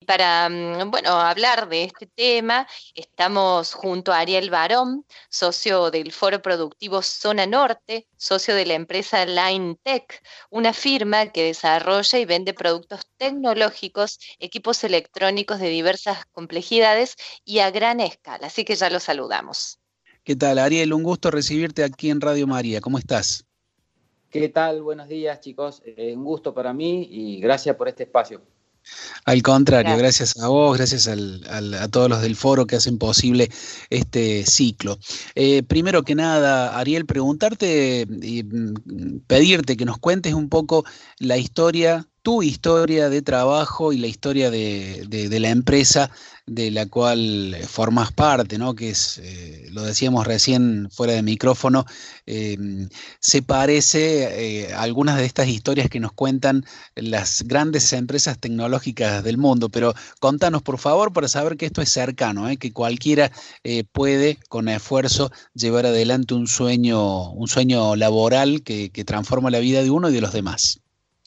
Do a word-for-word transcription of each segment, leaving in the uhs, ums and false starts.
para, mm, bueno, hablar de este tema, estamos junto a Ariel Barón, socio del Foro Productivo Zona Norte, socio de la empresa Line Tech, una firma que desarrolla y vende productos tecnológicos, equipos electrónicos de diversas complejidades y a gran escala. Así que ya lo saludamos. ¿Qué tal, Ariel? Un gusto recibirte aquí en Radio María. ¿Cómo estás? ¿Qué tal? Buenos días, chicos. Eh, un gusto para mí y gracias por este espacio. Al contrario, Gracias. gracias a vos, gracias al, al, a todos los del foro que hacen posible este ciclo. Eh, primero que nada, Ariel, preguntarte y mm, pedirte que nos cuentes un poco la historia, tu historia de trabajo y la historia de, de, de la empresa de la cual formas parte, ¿no? Que es, eh, lo decíamos recién fuera de micrófono, eh, se parece eh, a algunas de estas historias que nos cuentan las grandes empresas tecnológicas del mundo, pero contanos por favor para saber que esto es cercano, ¿eh? Que cualquiera eh, puede con esfuerzo llevar adelante un sueño, un sueño laboral que, que transforma la vida de uno y de los demás.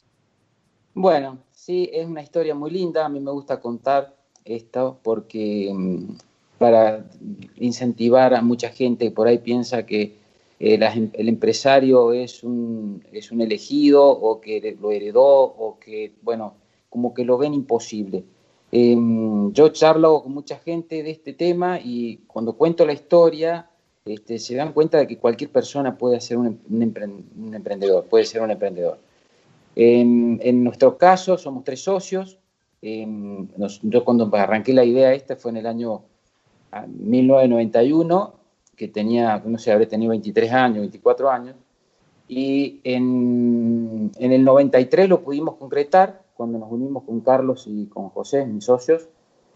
Bueno, sí, es una historia muy linda, a mí me gusta contar esto porque um, para incentivar a mucha gente que por ahí piensa que eh, la, el empresario es un, es un elegido o que lo heredó o que, bueno, como que lo ven imposible. Eh, yo charlo con mucha gente de este tema y cuando cuento la historia este, se dan cuenta de que cualquier persona puede ser un, un, emprend, un emprendedor, puede ser un emprendedor. En, en nuestro caso somos tres socios. Eh, nos, yo cuando arranqué la idea esta fue en el año mil novecientos noventa y uno, que tenía, no sé, habré tenido veintitrés años, veinticuatro años, y en, en el noventa y tres lo pudimos concretar cuando nos unimos con Carlos y con José, mis socios,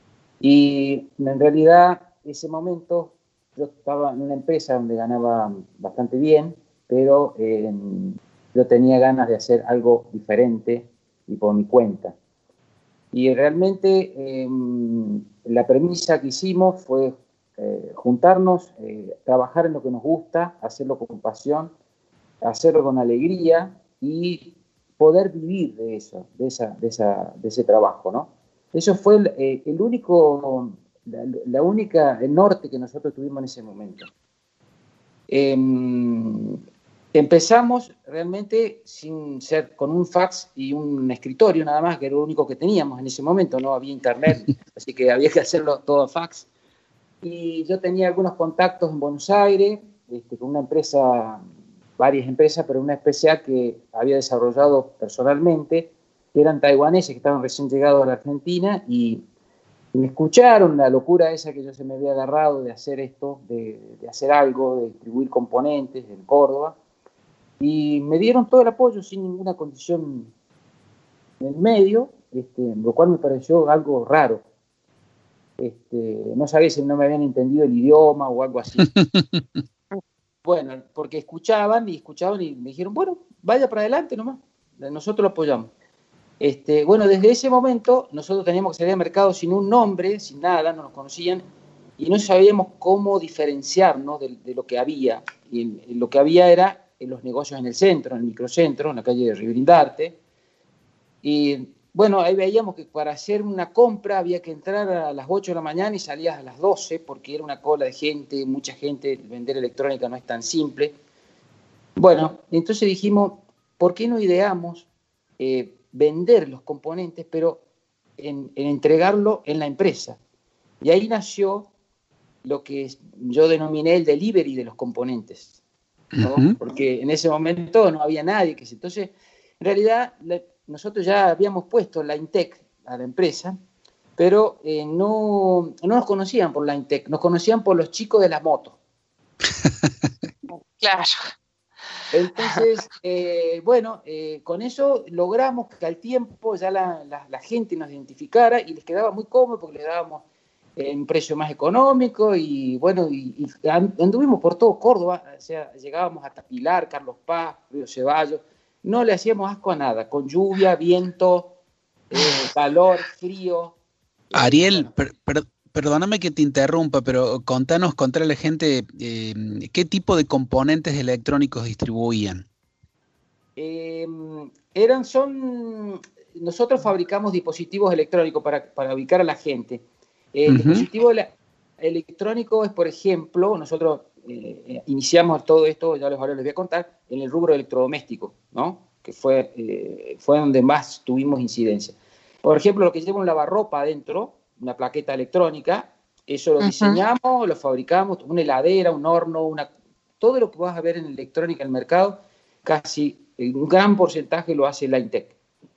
y en realidad ese momento yo estaba en una empresa donde ganaba bastante bien, pero eh, yo tenía ganas de hacer algo diferente y por mi cuenta. Y realmente eh, la premisa que hicimos fue eh, juntarnos, eh, trabajar en lo que nos gusta, hacerlo con pasión, hacerlo con alegría y poder vivir de eso, de, esa, de, esa, de ese trabajo, ¿no? Eso fue el, eh, el único, la, la única el norte que nosotros tuvimos en ese momento. Eh, Empezamos realmente sin ser con un fax y un escritorio nada más, que era lo único que teníamos en ese momento, no había internet, así que había que hacerlo todo a fax. Y yo tenía algunos contactos en Buenos Aires, este, con una empresa, varias empresas, pero una especial que había desarrollado personalmente, que eran taiwaneses que estaban recién llegados a la Argentina y, y me escucharon la locura esa que yo se me había agarrado de hacer esto, de, de hacer algo, de distribuir componentes en Córdoba. Y me dieron todo el apoyo sin ninguna condición en el medio, este, lo cual me pareció algo raro. Este, no sabía si no me habían entendido el idioma o algo así. Bueno, porque escuchaban y escuchaban y me dijeron, bueno, vaya para adelante nomás, nosotros lo apoyamos. Este, bueno, desde ese momento nosotros teníamos que salir al mercado sin un nombre, sin nada, no nos conocían y no sabíamos cómo diferenciarnos de, de lo que había. Y lo que había era en los negocios en el centro, en el microcentro, en la calle de Rivendarte. Y bueno, ahí veíamos que para hacer una compra había que entrar a las ocho de la mañana y salías a las doce, porque era una cola de gente, mucha gente, vender electrónica no es tan simple. Bueno, entonces dijimos, ¿por qué no ideamos eh, vender los componentes, pero en, en entregarlo en la empresa? Y ahí nació lo que yo denominé el delivery de los componentes, ¿no? Uh-huh. Porque en ese momento no había nadie que se... Entonces, en realidad, le, nosotros ya habíamos puesto Line Tech a la empresa, pero eh, no, no nos conocían por Line Tech, nos conocían por los chicos de la moto. Claro. Entonces, eh, bueno, eh, con eso logramos que al tiempo ya la, la, la gente nos identificara y les quedaba muy cómodo porque le dábamos un precio más económico y bueno, y, y anduvimos por todo Córdoba, o sea, llegábamos hasta Pilar, Carlos Paz, Río Ceballos, no le hacíamos asco a nada, con lluvia, viento, eh, calor, frío. Ariel, eh, bueno. per, per, perdóname que te interrumpa, pero contanos, contale a la gente eh, qué tipo de componentes electrónicos distribuían. Eh, eran, son, nosotros fabricamos dispositivos electrónicos para, para ubicar a la gente. El Uh-huh. dispositivo la, electrónico es, por ejemplo, nosotros eh, iniciamos todo esto, ya les, ahora les voy a contar, en el rubro electrodoméstico, ¿no? Que fue, eh, fue donde más tuvimos incidencia. Por ejemplo, lo que lleva un lavarropa adentro, una plaqueta electrónica, eso lo uh-huh. diseñamos, lo fabricamos, una heladera, un horno, una, todo lo que vas a ver en electrónica en el mercado, casi un gran porcentaje lo hace Linetec.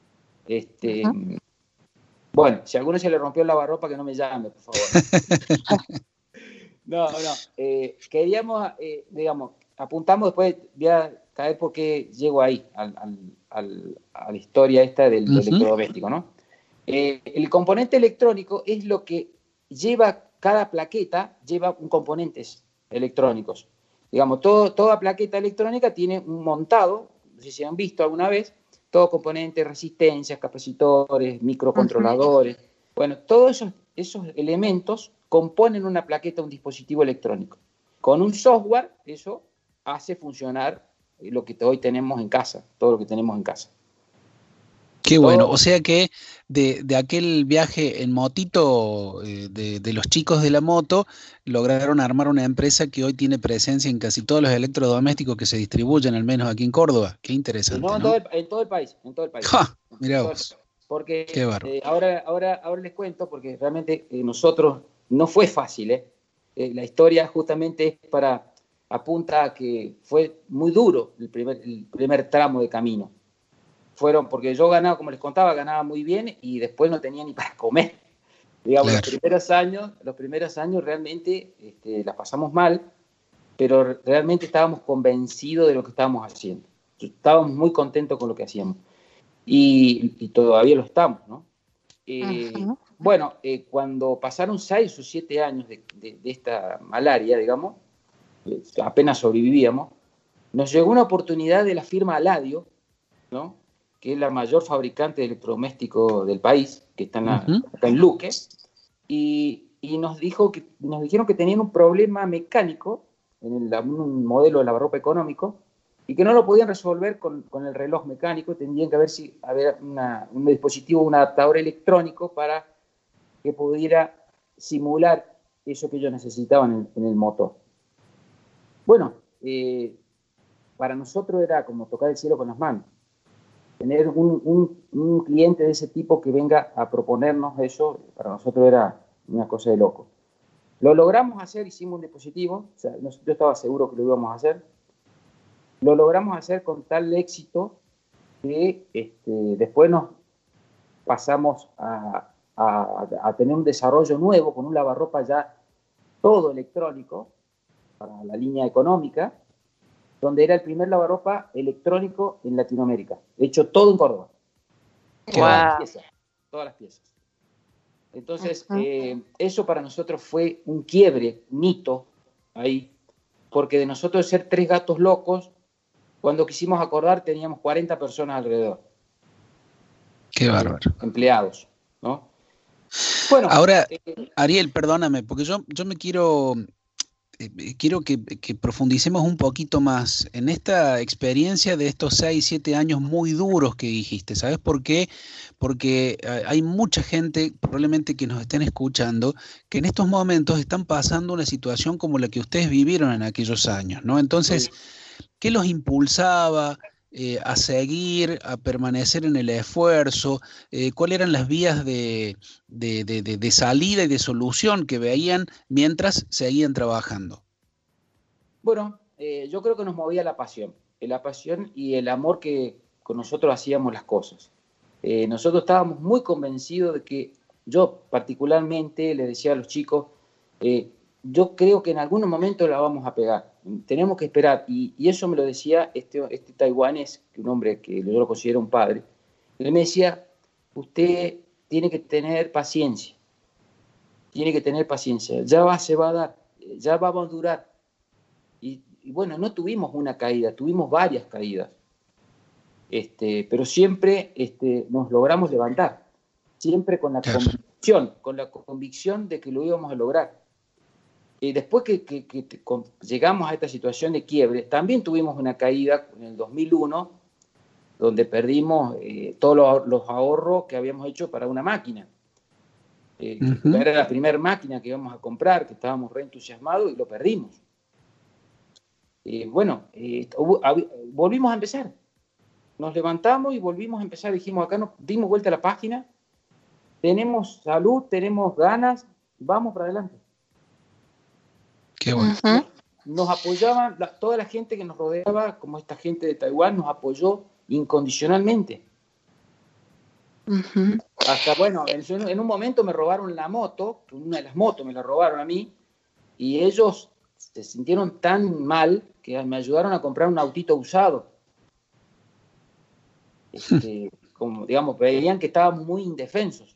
Este, uh-huh. Bueno, si a alguno se le rompió el lavarropa, que no me llame, por favor. no, no. Eh, queríamos, eh, digamos, apuntamos, después voy a caer porque llego ahí, al, al, al, a la historia esta del, uh-huh. del electrodoméstico, ¿no? Eh, el componente electrónico es lo que lleva, cada plaqueta lleva un componentes electrónicos. Digamos, todo, toda plaqueta electrónica tiene un montado, no sé si han visto alguna vez, todo componentes, resistencias, capacitores, microcontroladores. Uh-huh. Bueno, todos esos, esos elementos componen una plaqueta, un dispositivo electrónico. Con un software, eso hace funcionar lo que hoy tenemos en casa, todo lo que tenemos en casa. Qué todo, bueno, o sea que de, de aquel viaje en motito eh, de, de los chicos de la moto, lograron armar una empresa que hoy tiene presencia en casi todos los electrodomésticos que se distribuyen, al menos aquí en Córdoba. Qué interesante, no, en, ¿no? Todo el, en todo el país, en todo el país. ¡Ja! Mirá vos. Porque eh, ahora, ahora, ahora les cuento, porque realmente eh, nosotros no fue fácil, ¿eh? Eh, la historia justamente es para, apunta a que fue muy duro el primer, el primer tramo de camino. Fueron, porque yo ganaba, como les contaba, ganaba muy bien y después no tenía ni para comer. Digamos, claro. los primeros años, los primeros años realmente este, las pasamos mal, pero realmente estábamos convencidos de lo que estábamos haciendo. Estábamos muy contentos con lo que hacíamos. Y, y todavía lo estamos, ¿no? Eh, uh-huh. Bueno, eh, cuando pasaron seis o siete años de, de, de esta malaria, digamos, eh, apenas sobrevivíamos, nos llegó una oportunidad de la firma Aladio, ¿no? Que es la mayor fabricante de electrodomésticos del país, que está en, la, uh-huh. está en Luque, y, y nos, dijo que, nos dijeron que tenían un problema mecánico en el, un modelo de lavarropa económico, y que no lo podían resolver con, con el reloj mecánico, tendrían que haber si, haber una, un dispositivo, un adaptador electrónico para que pudiera simular eso que ellos necesitaban en, en el motor. Bueno, eh, para nosotros era como tocar el cielo con las manos. Tener un, un, un cliente de ese tipo que venga a proponernos eso, para nosotros era una cosa de loco. Lo logramos hacer, hicimos un dispositivo, o sea, yo estaba seguro que lo íbamos a hacer. Lo logramos hacer con tal éxito que este, después nos pasamos a, a, a tener un desarrollo nuevo con un lavarropa ya todo electrónico para la línea económica, donde era el primer lavarropa electrónico en Latinoamérica, hecho todo en Córdoba. Wow. Todas las piezas. Todas las piezas. Entonces, uh-huh. eh, eso para nosotros fue un quiebre, un hito ahí, porque de nosotros ser tres gatos locos, cuando quisimos acordar teníamos cuarenta personas alrededor. Qué bárbaro. Empleados, ¿no? Bueno, ahora, eh, Ariel, perdóname, porque yo, yo me quiero... Quiero que, que profundicemos un poquito más en esta experiencia de estos seis, siete años muy duros que dijiste. ¿Sabes por qué? Porque hay mucha gente, probablemente que nos estén escuchando, que en estos momentos están pasando una situación como la que ustedes vivieron en aquellos años, ¿no? Entonces, ¿qué los impulsaba eh, a seguir, a permanecer en el esfuerzo? Eh, ¿Cuáles eran las vías de, de, de, de, de salida y de solución que veían mientras seguían trabajando? Bueno, eh, yo creo que nos movía la pasión, la pasión y el amor que con nosotros hacíamos las cosas. Eh, nosotros estábamos muy convencidos de que, yo particularmente le decía a los chicos, eh, yo creo que en algún momento la vamos a pegar. Tenemos que esperar, y, y eso me lo decía este, este taiwanés, un hombre que yo lo considero un padre. Él me decía, usted tiene que tener paciencia, tiene que tener paciencia, ya va, se va a dar, ya va a madurar. Y, y bueno, no tuvimos una caída, tuvimos varias caídas, este, pero siempre este, nos logramos levantar, siempre con la convicción, con la convicción de que lo íbamos a lograr. Y después que, que, que, que llegamos a esta situación de quiebre, también tuvimos una caída en el dos mil uno, donde perdimos eh, todos los, los ahorros que habíamos hecho para una máquina. Eh, uh-huh. Era la primera máquina que íbamos a comprar, que estábamos re entusiasmados y lo perdimos. Eh, bueno, eh, hubo, hab, volvimos a empezar. Nos levantamos y volvimos a empezar. Dijimos, acá nos dimos vuelta a la página, tenemos salud, tenemos ganas, vamos para adelante. Qué bueno. Uh-huh. Nos apoyaban, la, toda la gente que nos rodeaba, como esta gente de Taiwán, nos apoyó incondicionalmente. Uh-huh. Hasta, bueno, en, en un momento me robaron la moto, una de las motos me la robaron a mí, y ellos se sintieron tan mal que me ayudaron a comprar un autito usado. Este, como, digamos, veían que estábamos muy indefensos.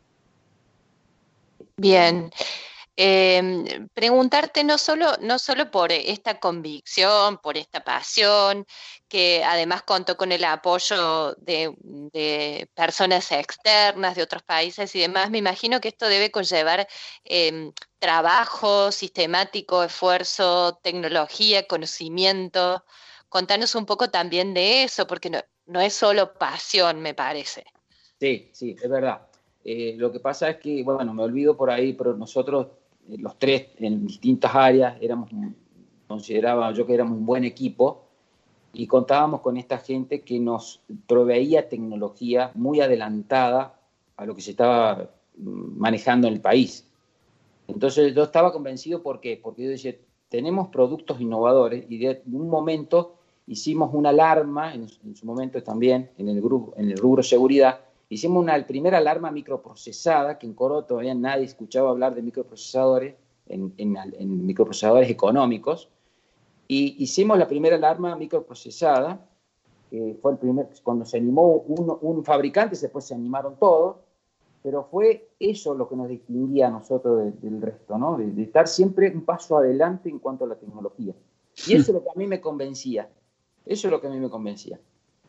Bien. Eh, preguntarte no solo, no solo por esta convicción, por esta pasión, que además contó con el apoyo de, de personas externas de otros países y demás, me imagino que esto debe conllevar eh, trabajo sistemático, esfuerzo, tecnología, conocimiento. Contanos un poco también de eso, porque no, no es solo pasión, me parece. Sí, sí, es verdad. Eh, lo que pasa es que, bueno, me olvido por ahí, pero nosotros, eh, los tres, en distintas áreas, éramos, consideraba yo que éramos un buen equipo y contábamos con esta gente que nos proveía tecnología muy adelantada a lo que se estaba manejando en el país. Entonces yo estaba convencido, ¿por qué? Porque yo decía, tenemos productos innovadores y de un momento hicimos una alarma, en, en su momento también, en el, grupo, en el rubro seguridad, hicimos una primera alarma microprocesada, que en Coro todavía nadie escuchaba hablar de microprocesadores, en, en, en microprocesadores económicos, y hicimos la primera alarma microprocesada, que fue el primer, cuando se animó un, un fabricante, después se animaron todos, pero fue eso lo que nos distinguía a nosotros de, del resto, ¿no? De, de estar siempre un paso adelante en cuanto a la tecnología. Y eso es lo que a mí me convencía, eso es lo que a mí me convencía.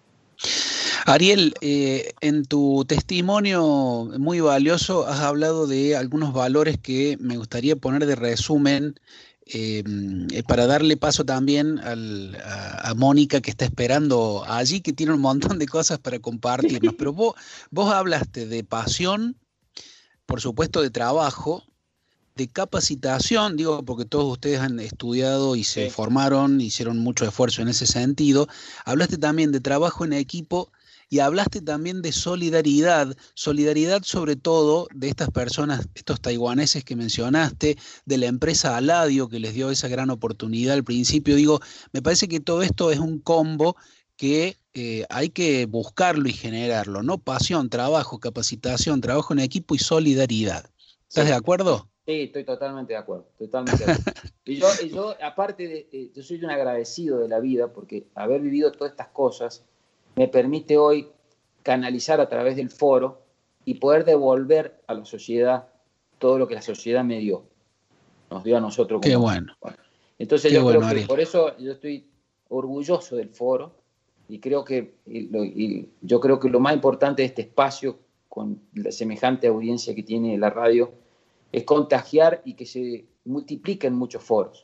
Ariel, eh, en tu testimonio muy valioso has hablado de algunos valores que me gustaría poner de resumen eh, para darle paso también al, a, a Mónica, que está esperando allí, que tiene un montón de cosas para compartirnos. Pero vos, vos hablaste de pasión, por supuesto de trabajo, de capacitación, digo porque todos ustedes han estudiado y se sí. formaron, hicieron mucho esfuerzo en ese sentido. Hablaste también de trabajo en equipo. Y hablaste también de solidaridad, solidaridad sobre todo de estas personas, estos taiwaneses que mencionaste, de la empresa Aladio que les dio esa gran oportunidad al principio. Digo, me parece que todo esto es un combo que eh, hay que buscarlo y generarlo, ¿no? Pasión, trabajo, capacitación, trabajo en equipo y solidaridad. ¿Estás sí. de acuerdo? Sí, estoy totalmente de acuerdo, totalmente de acuerdo. Y yo, y yo aparte, de, eh, yo soy un agradecido de la vida porque haber vivido todas estas cosas me permite hoy canalizar a través del foro y poder devolver a la sociedad todo lo que la sociedad me dio, nos dio a nosotros. Qué como, bueno. bueno. Entonces Qué yo bueno, creo que Ariel. por eso yo estoy orgulloso del foro y creo que y lo, y yo creo que lo más importante de este espacio, con la semejante audiencia que tiene la radio, es contagiar y que se multipliquen muchos foros.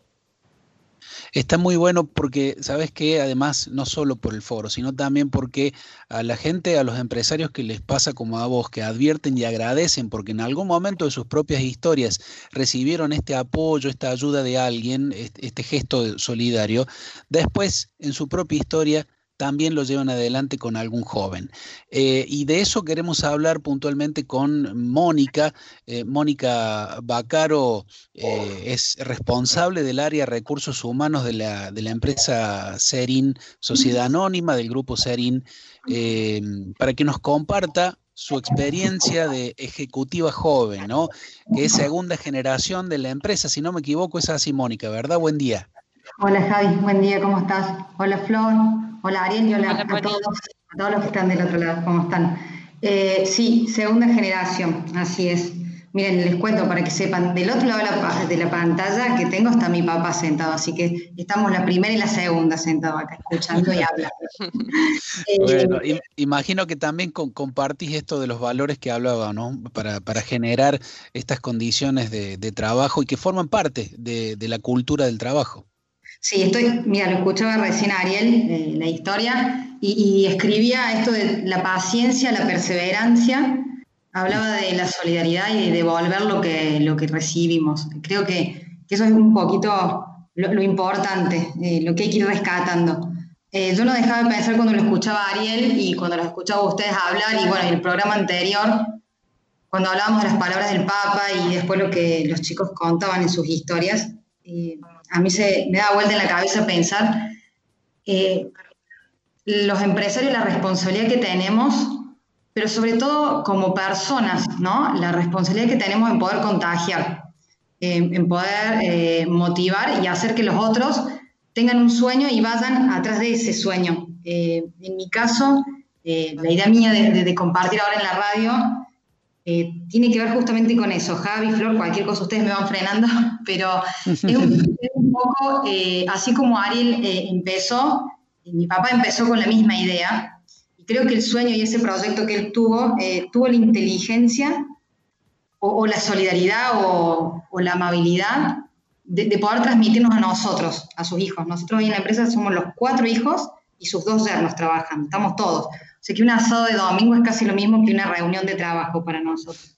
Está muy bueno porque, ¿sabes qué? Además, no solo por el foro, sino también porque a la gente, a los empresarios que les pasa como a vos, que advierten y agradecen porque en algún momento de sus propias historias recibieron este apoyo, esta ayuda de alguien, este, este gesto solidario, después en su propia historia también lo llevan adelante con algún joven. Eh, y de eso queremos hablar puntualmente con Mónica. Eh, Mónica Baccaro eh, es responsable del área recursos humanos de la, de la empresa Serin, Sociedad Anónima, del grupo Serin, eh, para que nos comparta su experiencia de ejecutiva joven, ¿no? Que es segunda generación de la empresa, si no me equivoco es así, Mónica, ¿verdad? Buen día. Hola Javi, buen día, ¿cómo estás? Hola Flor, hola Ariel y hola, hola a, todos, a todos los que están del otro lado, ¿cómo están? Eh, sí, segunda generación, así es. Miren, les cuento para que sepan, del otro lado de la, de la pantalla que tengo está mi papá sentado, así que estamos la primera y la segunda sentados acá, escuchando y hablando. Bueno, eh, imagino que también con, compartís esto de los valores que hablaba, ¿no? Para, para generar estas condiciones de, de trabajo y que forman parte de, de la cultura del trabajo. Sí, estoy, mira, lo escuchaba recién Ariel, eh, la historia, y, y escribía esto de la paciencia, la perseverancia, hablaba de la solidaridad y de devolver lo que, lo que recibimos. Creo que, que eso es un poquito lo, lo importante, eh, lo que hay que ir rescatando. Eh, yo no dejaba de pensar cuando lo escuchaba Ariel y cuando los escuchaba a ustedes hablar, y bueno, en el programa anterior, cuando hablábamos de las palabras del Papa y después lo que los chicos contaban en sus historias, eh, a mí se me da vuelta en la cabeza pensar eh, los empresarios, la responsabilidad que tenemos, pero sobre todo como personas, ¿no? La responsabilidad que tenemos en poder contagiar, eh, en poder eh, motivar y hacer que los otros tengan un sueño y vayan atrás de ese sueño. Eh, en mi caso, eh, la idea mía de, de, de compartir ahora en la radio Eh, tiene que ver justamente con eso. Javi, Flor, cualquier cosa ustedes me van frenando, pero es un, es un poco eh, así como Ariel eh, empezó, mi papá empezó con la misma idea, y creo que el sueño y ese proyecto que él tuvo, eh, tuvo la inteligencia o, o la solidaridad o, o la amabilidad de, de poder transmitirnos a nosotros, a sus hijos. Nosotros hoy en la empresa somos los cuatro hijos y sus dos yernos trabajan, estamos todos. O sea que un asado de domingo es casi lo mismo que una reunión de trabajo para nosotros.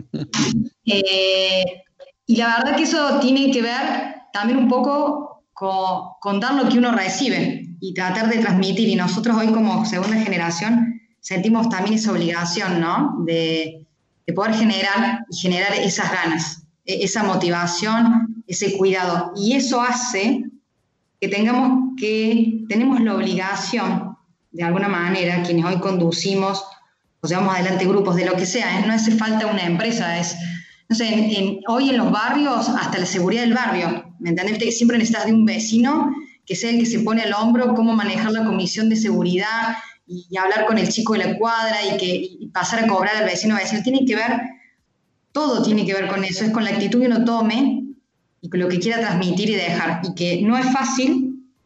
Eh, y la verdad que eso tiene que ver también un poco con, con dar lo que uno recibe y tratar de transmitir. Y nosotros hoy como segunda generación sentimos también esa obligación, ¿no? De, de poder generar y generar esas ganas, esa motivación, ese cuidado. Y eso hace que tengamos que, tenemos la obligación, de alguna manera, quienes hoy conducimos o llevamos adelante grupos de lo que sea, ¿eh? No hace falta una empresa, es, no sé, en, en, hoy en los barrios, hasta la seguridad del barrio, ¿me entendés? Siempre necesitas de un vecino que sea el que se pone al hombro cómo manejar la comisión de seguridad y, y hablar con el chico de la cuadra y, que, y pasar a cobrar al vecino a vecino. Tiene que ver, todo tiene que ver con eso, es con la actitud que uno tome y con lo que quiera transmitir y dejar, y que no es fácil,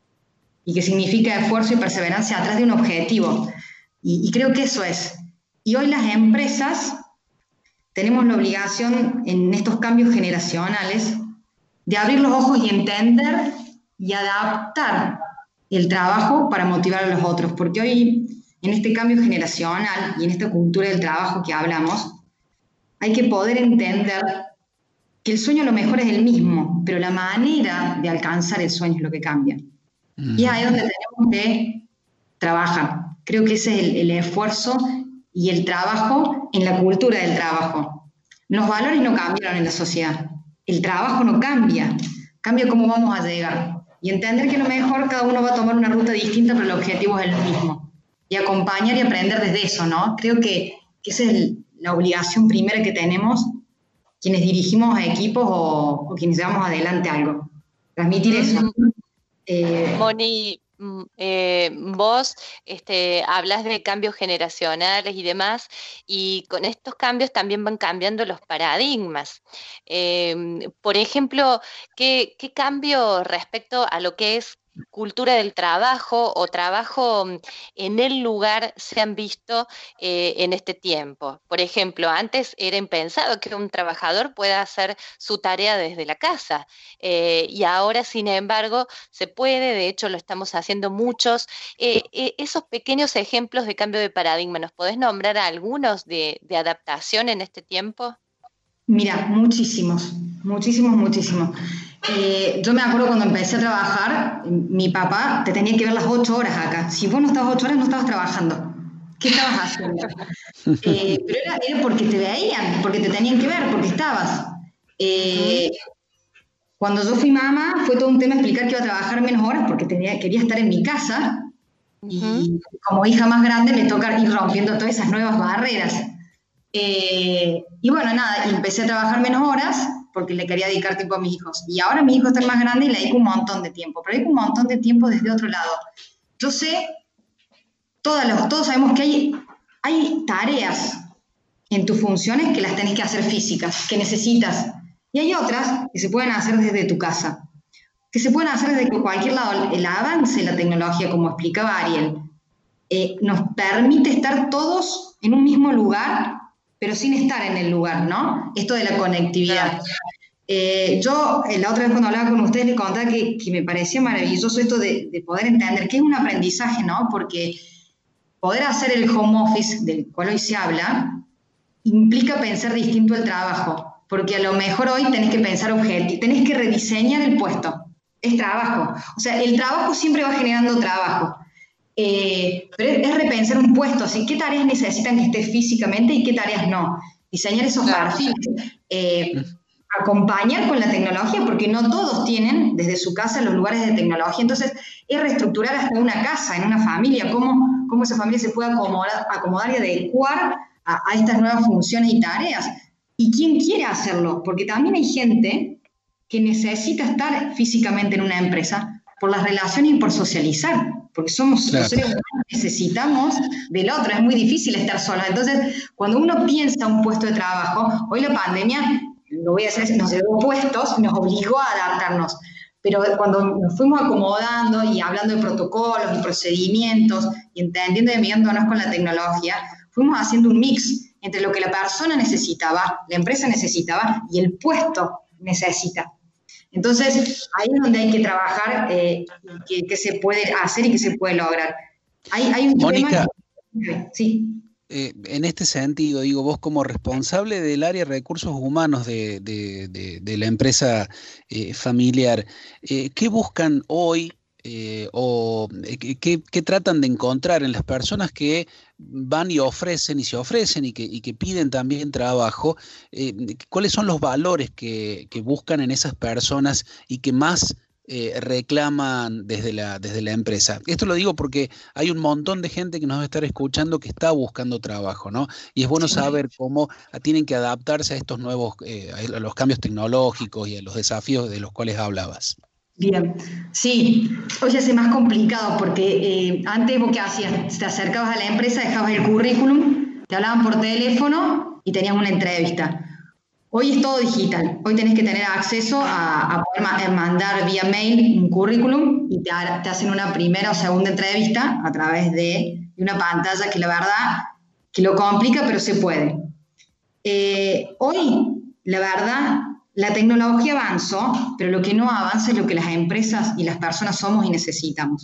y que significa esfuerzo y perseverancia atrás de un objetivo. Y, y creo que eso es. Y hoy las empresas tenemos la obligación en estos cambios generacionales de abrir los ojos y entender y adaptar el trabajo para motivar a los otros, porque hoy en este cambio generacional y en esta cultura del trabajo que hablamos, hay que poder entender que el sueño a lo mejor es el mismo, pero la manera de alcanzar el sueño es lo que cambia. Y es ahí donde tenemos que trabajar. Creo que ese es el, el esfuerzo y el trabajo en la cultura del trabajo. Los valores no cambiaron en la sociedad. El trabajo no cambia. Cambia cómo vamos a llegar. Y entender que a lo mejor cada uno va a tomar una ruta distinta, pero el objetivo es el mismo. Y acompañar y aprender desde eso, ¿no? Creo que, que esa es el, la obligación primera que tenemos quienes dirigimos a equipos o, o quienes llevamos adelante algo. Transmitir eso. Eh, Moni, eh, vos este, hablas de cambios generacionales y demás, y con estos cambios también van cambiando los paradigmas. Eh, por ejemplo, ¿qué, qué cambio respecto a lo que es cultura del trabajo o trabajo en el lugar se han visto eh, en este tiempo? Por ejemplo, antes era impensado que un trabajador pueda hacer su tarea desde la casa eh, y ahora, sin embargo, se puede, de hecho lo estamos haciendo muchos. Eh, eh, esos pequeños ejemplos de cambio de paradigma, ¿nos podés nombrar algunos de, de adaptación en este tiempo? Mira, muchísimos, muchísimos, muchísimos. Eh, yo me acuerdo cuando empecé a trabajar, mi papá te tenía que ver las ocho horas acá. Si vos no estabas ocho horas, no estabas trabajando. ¿Qué estabas haciendo? Eh, pero era, era porque te veían, porque te tenían que ver, porque estabas. Eh, cuando yo fui mamá, fue todo un tema explicar que iba a trabajar menos horas porque tenía, quería estar en mi casa. Y como hija más grande me toca ir rompiendo todas esas nuevas barreras. Eh, y bueno, nada, empecé a trabajar menos horas porque le quería dedicar tiempo a mis hijos. Y ahora mi hijo está más grande y le dedico un montón de tiempo, pero le dedico un montón de tiempo desde otro lado. Yo sé, todos, los, todos sabemos que hay, hay tareas en tus funciones que las tenés que hacer físicas, que necesitas. Y hay otras que se pueden hacer desde tu casa, que se pueden hacer desde cualquier lado. El avance de la tecnología, como explicaba Ariel, eh, nos permite estar todos en un mismo lugar, pero sin estar en el lugar, ¿no? Esto de la conectividad. Eh, yo, eh, la otra vez cuando hablaba con ustedes, les contaba que, que me parecía maravilloso esto de, de poder entender que es un aprendizaje, ¿no? Porque poder hacer el home office, del cual hoy se habla, implica pensar distinto el trabajo, porque a lo mejor hoy tenés que pensar objetivo, tenés que rediseñar el puesto, es trabajo. O sea, el trabajo siempre va generando trabajo. Eh, pero es, es repensar un puesto, así, ¿qué tareas necesitan que esté físicamente y qué tareas no? Diseñar esos perfiles. Eh, acompañar con la tecnología, porque no todos tienen desde su casa los lugares de tecnología, entonces es reestructurar hasta una casa, en una familia, cómo, cómo esa familia se puede acomodar, acomodar y adecuar a, a estas nuevas funciones y tareas. ¿Y quién quiere hacerlo? Porque también hay gente que necesita estar físicamente en una empresa por las relaciones y por socializar, porque somos claro. Los seres humanos, necesitamos del otro, es muy difícil estar solo. Entonces, cuando uno piensa un puesto de trabajo, hoy la pandemia, lo voy a decir, nos dio puestos, nos obligó a adaptarnos, pero cuando nos fuimos acomodando y hablando de protocolos y procedimientos y entendiendo y midiéndonos con la tecnología, fuimos haciendo un mix entre lo que la persona necesitaba, la empresa necesitaba y el puesto necesita. Entonces, ahí es donde hay que trabajar, eh, qué, qué se puede hacer y qué se puede lograr. Hay, hay un Mónica, tema... Sí. Eh, en este sentido, digo, vos como responsable del área de recursos humanos de, de, de, de la empresa eh, familiar, eh, ¿qué buscan hoy eh, o eh, qué, qué tratan de encontrar en las personas que van y ofrecen y se ofrecen y que, y que piden también trabajo? Eh, ¿cuáles son los valores que, que buscan en esas personas y que más Eh, reclaman desde la, desde la empresa? Esto lo digo porque hay un montón de gente que nos va a estar escuchando que está buscando trabajo, ¿no? Y es bueno saber cómo tienen que adaptarse a estos nuevos, eh, a los cambios tecnológicos y a los desafíos de los cuales hablabas. Bien, sí, hoy es más complicado porque eh, antes vos qué hacías, te acercabas a la empresa, dejabas el currículum, te hablaban por teléfono y tenías una entrevista. Hoy es todo digital, hoy tenés que tener acceso a, a poder ma- mandar vía mail un currículum y te, ha- te hacen una primera o segunda entrevista a través de, de una pantalla que la verdad que lo complica, pero se puede. Eh, hoy, la verdad, la tecnología avanzó, pero lo que no avanza es lo que las empresas y las personas somos y necesitamos.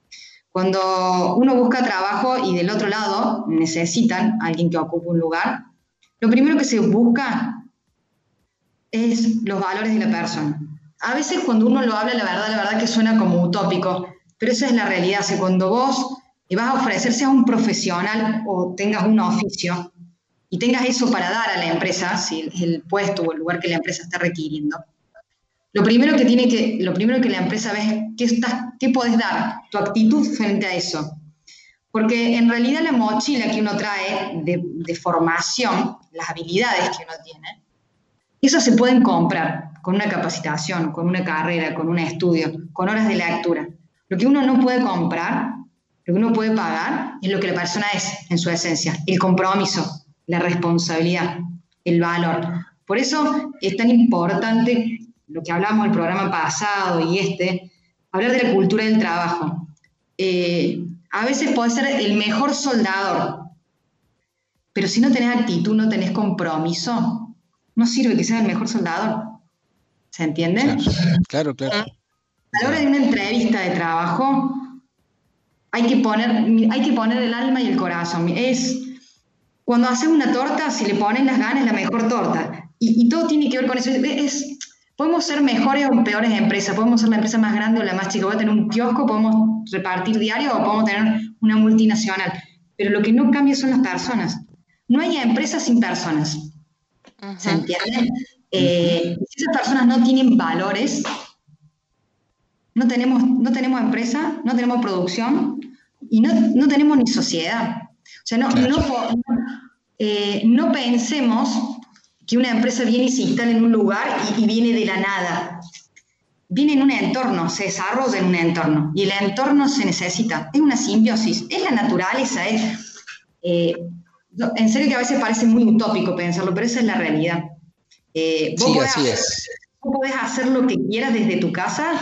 Cuando uno busca trabajo y del otro lado necesitan a alguien que ocupe un lugar, lo primero que se busca es los valores de la persona. A veces cuando uno lo habla, la verdad, la verdad que suena como utópico, pero esa es la realidad. O sea, cuando vos vas a ofrecer, seas un profesional o tengas un oficio y tengas eso para dar a la empresa, si es el puesto o el lugar que la empresa está requiriendo, lo primero que tiene que, lo primero que la empresa ve es qué, estás, qué podés dar, tu actitud frente a eso. Porque en realidad la mochila que uno trae de, de formación, las habilidades que uno tiene, esas se pueden comprar con una capacitación, con una carrera, con un estudio, con horas de lectura. Lo que uno no puede comprar, lo que uno puede pagar, es lo que la persona es en su esencia, el compromiso, la responsabilidad, el valor. Por eso es tan importante lo que hablamos en el programa pasado y este, hablar de la cultura del trabajo. Eh, a veces podés ser el mejor soldador, pero si no tenés actitud, no tenés compromiso, no sirve que seas el mejor soldador. ¿Se entiende? Claro, claro, claro. A la hora de una entrevista de trabajo, hay que poner, hay que poner el alma y el corazón. Es cuando haces una torta, si le pones las ganas, es la mejor torta. Y, y todo tiene que ver con eso. Es, podemos ser mejores o peores empresas, podemos ser la empresa más grande o la más chica. Voy a tener un kiosco, podemos repartir diario o podemos tener una multinacional. Pero lo que no cambia son las personas. No hay empresas sin personas. Uh-huh. ¿Se entiende? Eh, si esas personas no tienen valores, no tenemos, no tenemos empresa, no tenemos producción y no, no tenemos ni sociedad. O sea, no, no, no, eh, no pensemos que una empresa viene y se instala en un lugar y, y viene de la nada. Viene en un entorno, se desarrolla en un entorno y el entorno se necesita. Es una simbiosis, es la naturaleza. Es, eh, en serio que a veces parece muy utópico pensarlo, pero esa es la realidad. Eh, vos, sí, podés así hacer, es. Vos podés hacer lo que quieras desde tu casa,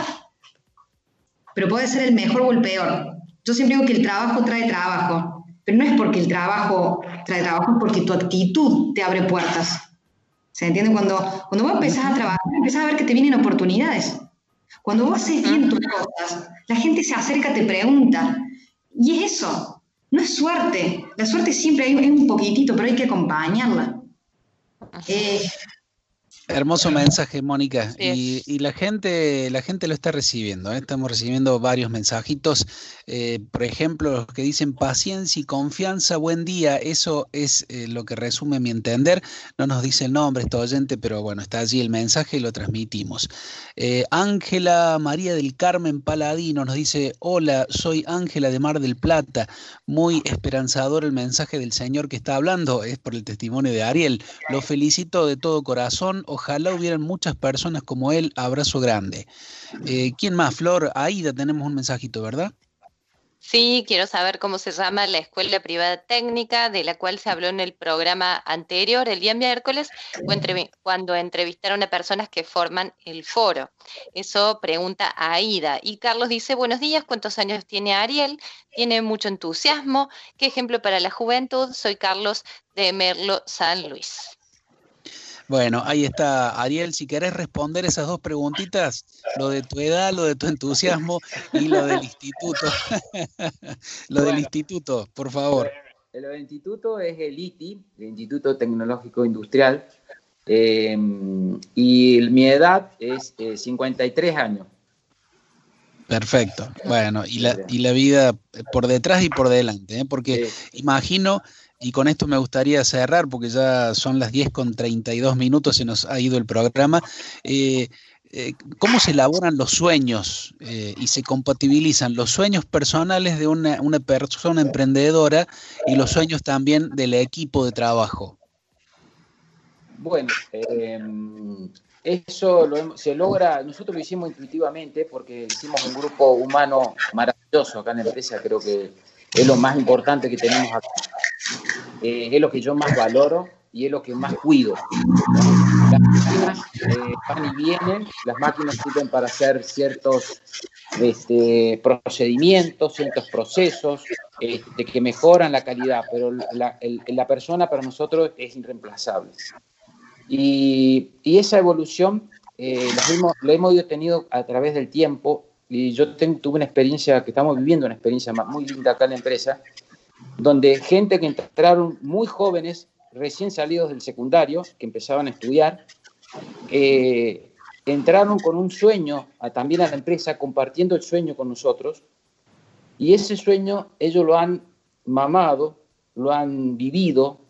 pero puede ser el mejor o el peor. Yo siempre digo que el trabajo trae trabajo, pero no es porque el trabajo trae trabajo, es porque tu actitud te abre puertas. ¿Se entiende? Cuando, cuando vos empezás a trabajar, empezás a ver que te vienen oportunidades. Cuando vos haces bien tus cosas, la gente se acerca, te pregunta. Y es eso, no es suerte. La suerte siempre hay, hay un poquitito, pero hay que acompañarla. Eh, Hermoso mensaje, Mónica. Sí. Y, y la gente, la gente lo está recibiendo, ¿eh? Estamos recibiendo varios mensajitos. Eh, por ejemplo, los que dicen paciencia y confianza, buen día. Eso es eh, lo que resume mi entender. No nos dice el nombre este oyente, pero bueno, está allí el mensaje y lo transmitimos. Eh, Ángela María del Carmen Paladino nos dice: hola, soy Ángela de Mar del Plata. Muy esperanzador el mensaje del señor que está hablando. Es por el testimonio de Ariel. Lo felicito de todo corazón. Ojalá hubieran muchas personas como él. Abrazo grande. Eh, ¿Quién más? Flor, Aida, tenemos un mensajito, ¿verdad? Sí, quiero saber cómo se llama la escuela privada técnica de la cual se habló en el programa anterior, el día miércoles, cuando entrevistaron a personas que forman el foro. Eso pregunta a Aida. Y Carlos dice: buenos días, ¿cuántos años tiene Ariel? Tiene mucho entusiasmo. ¿Qué ejemplo para la juventud? Soy Carlos de Merlo, San Luis. Bueno, ahí está, Ariel, si querés responder esas dos preguntitas, lo de tu edad, lo de tu entusiasmo y lo del instituto. Lo bueno, del instituto, por favor. Lo del instituto es el I T I, el Instituto Tecnológico Industrial, eh, y mi edad es eh, cincuenta y tres años. Perfecto. Bueno, y la, y la vida por detrás y por delante, ¿eh? Porque sí. Imagino... Y con esto me gustaría cerrar, porque ya son las diez con treinta y dos minutos, se nos ha ido el programa. Eh, eh, ¿Cómo se elaboran los sueños eh, y se compatibilizan los sueños personales de una, una persona emprendedora y los sueños también del equipo de trabajo? Bueno, eh, eso lo, se logra, nosotros lo hicimos intuitivamente porque hicimos un grupo humano maravilloso acá en la empresa, creo que es lo más importante que tenemos acá. Eh, es lo que yo más valoro y es lo que más cuido. Las máquinas eh, van y vienen, las máquinas sirven para hacer ciertos este, procedimientos, ciertos procesos este, que mejoran la calidad, pero la, el, la persona para nosotros es irreemplazable. Y, y esa evolución eh, la, hemos, la hemos tenido a través del tiempo, y yo tengo, tuve una experiencia, que estamos viviendo una experiencia muy linda acá en la empresa, donde gente que entraron muy jóvenes, recién salidos del secundario, que empezaban a estudiar, eh, entraron con un sueño a, también a la empresa, compartiendo el sueño con nosotros, y ese sueño ellos lo han mamado, lo han vivido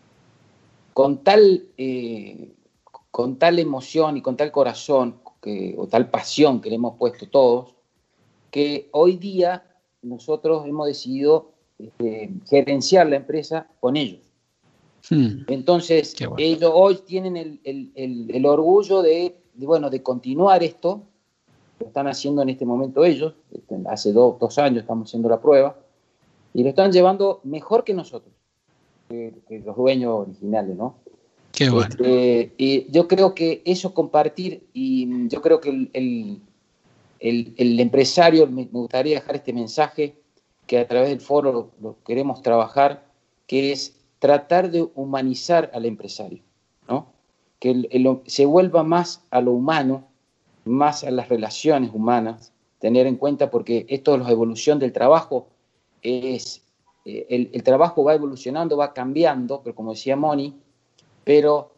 con tal, eh, con tal emoción y con tal corazón, que, o tal pasión que le hemos puesto todos, que hoy día nosotros hemos decidido Este, gerenciar la empresa con ellos. Hmm. Entonces, bueno. Ellos hoy tienen el, el, el, el orgullo de, de, bueno, de continuar esto, lo están haciendo en este momento ellos, hace do, dos años estamos haciendo la prueba, y lo están llevando mejor que nosotros, que, que los dueños originales, ¿no? Qué bueno. Este, y yo creo que eso compartir, y yo creo que el, el, el, el empresario, me, me gustaría dejar este mensaje, que a través del foro lo, lo queremos trabajar, que es tratar de humanizar al empresario, ¿no? Que el, el, se vuelva más a lo humano, más a las relaciones humanas, tener en cuenta, porque esto es la evolución del trabajo, es, eh, el, el trabajo va evolucionando, va cambiando, pero como decía Moni, pero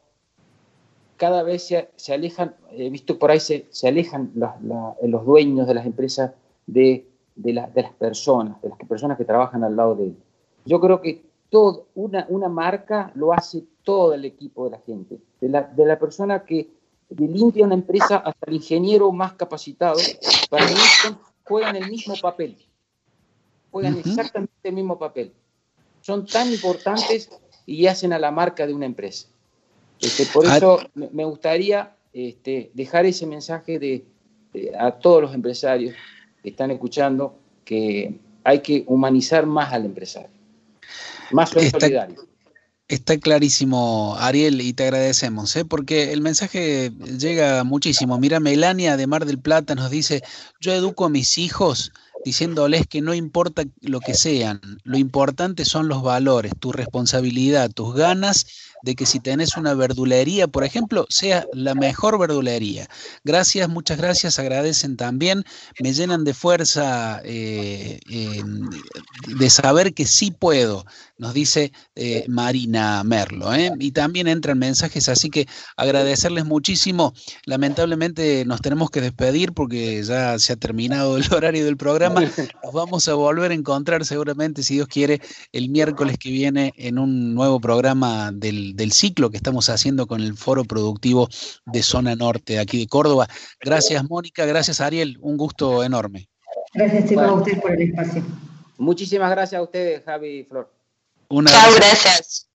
cada vez se, se alejan, he visto por ahí, se, se alejan la, la, los dueños de las empresas de De, la, de las personas, de las personas que trabajan al lado de él. Yo creo que todo, una, una marca lo hace todo el equipo de la gente, de la, de la persona que limpia una empresa hasta el ingeniero más capacitado, para mí juegan el mismo papel, juegan uh-huh. exactamente el mismo papel. Son tan importantes y hacen a la marca de una empresa. Este, por eso ah. me gustaría este, dejar ese mensaje de, de, a todos los empresarios están escuchando, que hay que humanizar más al empresario, más solidario. Está, está clarísimo, Ariel, y te agradecemos, ¿eh? Porque el mensaje llega muchísimo. Mira, Melania de Mar del Plata nos dice: yo educo a mis hijos diciéndoles que no importa lo que sean, lo importante son los valores, tu responsabilidad, tus ganas de que si tenés una verdulería, por ejemplo, sea la mejor verdulería. Gracias, muchas gracias, agradecen también, me llenan de fuerza eh, eh, de saber que sí puedo, nos dice eh, Marina Merlo, ¿eh? Y también entran mensajes, así que agradecerles muchísimo. Lamentablemente nos tenemos que despedir porque ya se ha terminado el horario del programa. Nos vamos a volver a encontrar seguramente, si Dios quiere, el miércoles que viene en un nuevo programa del, del ciclo que estamos haciendo con el Foro Productivo de Zona Norte de aquí de Córdoba. Gracias, Mónica, gracias, Ariel, un gusto enorme. Gracias, chicos, bueno, a ustedes por el espacio. Muchísimas gracias a ustedes, Javi y Flor. Chao, gracias.